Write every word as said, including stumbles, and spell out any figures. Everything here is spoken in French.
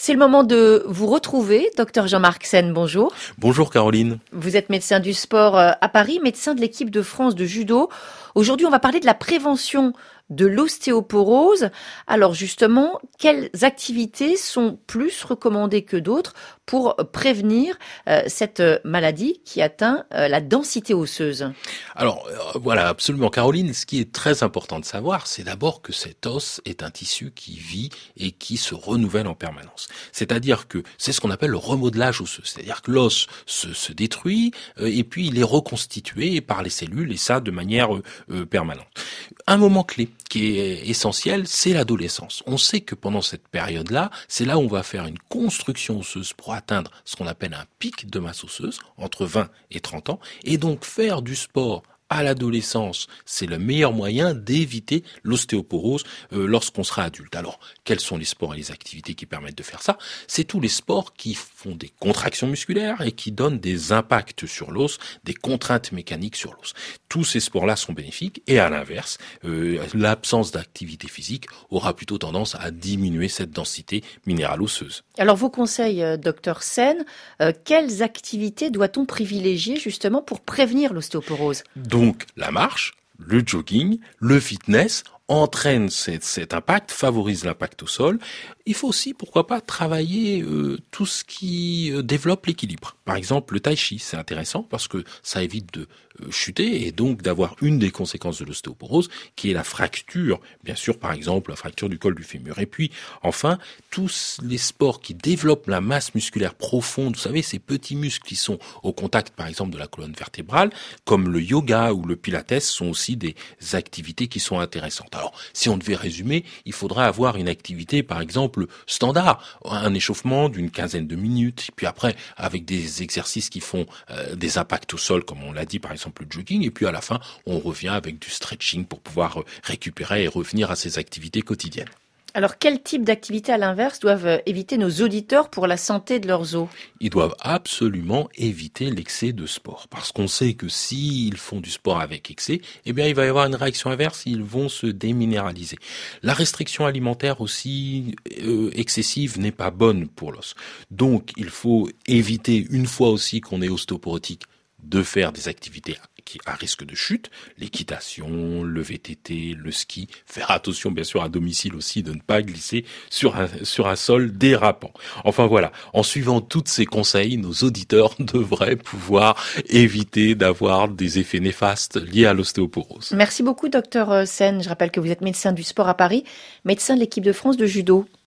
C'est le moment de vous retrouver, docteur Jean-Marc Sen, bonjour. Bonjour Caroline. Vous êtes médecin du sport à Paris, médecin de l'équipe de France de judo. Aujourd'hui, on va parler de la prévention de l'ostéoporose. Alors justement, quelles activités sont plus recommandées que d'autres pour prévenir euh, cette maladie qui atteint euh, la densité osseuse? Alors euh, voilà, absolument Caroline, ce qui est très important de savoir, c'est d'abord que cet os est un tissu qui vit et qui se renouvelle en permanence. C'est-à-dire que c'est ce qu'on appelle le remodelage osseux. C'est-à-dire que l'os se, se détruit euh, et puis il est reconstitué par les cellules et ça de manière euh, euh, permanente. Un moment clé qui est essentiel, c'est l'adolescence. On sait que pendant cette période-là, c'est là où on va faire une construction osseuse pour atteindre ce qu'on appelle un pic de masse osseuse, entre vingt et trente ans, et donc faire du sport à l'adolescence, c'est le meilleur moyen d'éviter l'ostéoporose euh, lorsqu'on sera adulte. Alors, quels sont les sports et les activités qui permettent de faire ça? C'est tous les sports qui font des contractions musculaires et qui donnent des impacts sur l'os, des contraintes mécaniques sur l'os. Tous ces sports-là sont bénéfiques et à l'inverse, euh, l'absence d'activité physique aura plutôt tendance à diminuer cette densité minérale osseuse. Alors, vos conseils, euh, docteur Sen, euh, quelles activités doit-on privilégier justement pour prévenir l'ostéoporose? Donc la marche, le jogging, le fitness entraînent cet, cet impact, favorisent l'impact au sol. Il faut aussi, pourquoi pas, travailler euh, tout ce qui euh, développe l'équilibre. Par exemple, le tai chi, c'est intéressant parce que ça évite de euh, chuter et donc d'avoir une des conséquences de l'ostéoporose qui est la fracture, bien sûr, par exemple, la fracture du col du fémur. Et puis, enfin, tous les sports qui développent la masse musculaire profonde, vous savez, ces petits muscles qui sont au contact, par exemple, de la colonne vertébrale, comme le yoga ou le pilates, sont aussi des activités qui sont intéressantes. Alors, si on devait résumer, il faudrait avoir une activité, par exemple, standard, un échauffement d'une quinzaine de minutes, et puis après, avec des exercices qui font euh, des impacts au sol, comme on l'a dit, par exemple, le jogging, et puis à la fin, on revient avec du stretching pour pouvoir euh, récupérer et revenir à ses activités quotidiennes. Alors, quel type d'activités à l'inverse doivent éviter nos auditeurs pour la santé de leurs os? Ils doivent absolument éviter l'excès de sport. Parce qu'on sait que s'ils font du sport avec excès, eh bien, il va y avoir une réaction inverse, ils vont se déminéraliser. La restriction alimentaire aussi euh, excessive n'est pas bonne pour l'os. Donc, il faut éviter, une fois aussi qu'on est ostéoporotique, de faire des activités qui à risque de chute, l'équitation, le V T T, le ski, faire attention bien sûr à domicile aussi de ne pas glisser sur un, sur un sol dérapant. Enfin voilà, en suivant tous ces conseils, nos auditeurs devraient pouvoir éviter d'avoir des effets néfastes liés à l'ostéoporose. Merci beaucoup, docteur Sen. Je rappelle que vous êtes médecin du sport à Paris, médecin de l'équipe de France de judo.